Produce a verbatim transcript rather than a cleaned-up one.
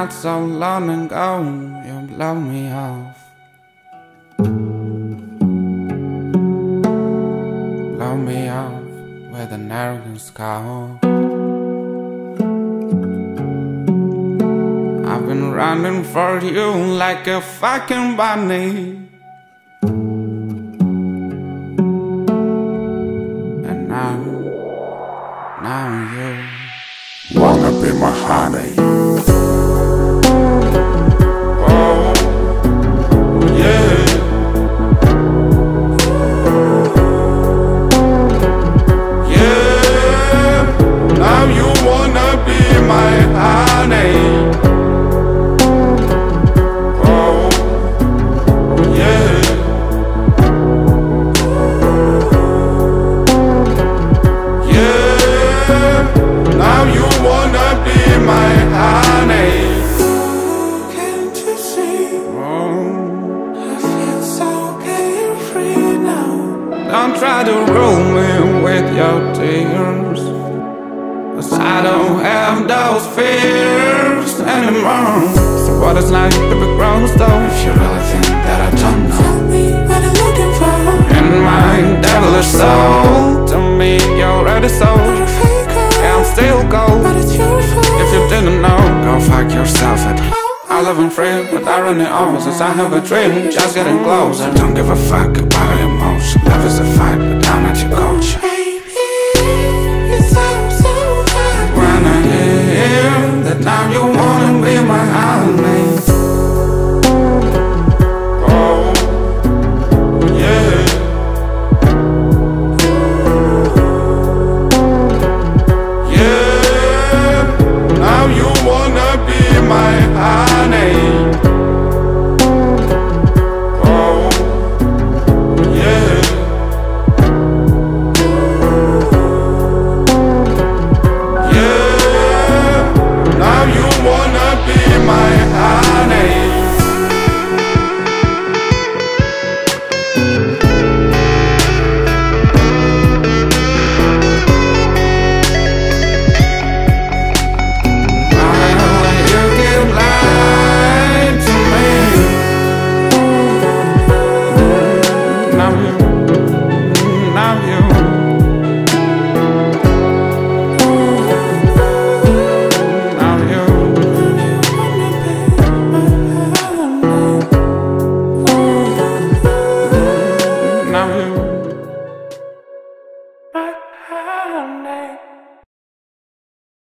not so long ago, you blow me off. Blow me off with an arrogant scowl. I've been running for you like a fucking bunny, and now, now you wanna be my honey. Oh, yeah. Yeah, now you wanna be my honey. Now you wanna be my honey. Can't you see? Oh, I feel so carefree now. don't try to rule me with your tears, 'cause I don't have those fears anymore. So what it's like to be grown though, if you really think that I don't know. Tell me what I'm looking for. In my devilish soul, to me you're ready so. Not a faker, Yeah, I'm still gold. but it's your fault. If you didn't know, go fuck yourself at home. I live in free, but I run it over since I have a dream, just getting closer. Don't give a fuck about your emotion. Love is a fight, but I'm not your coach.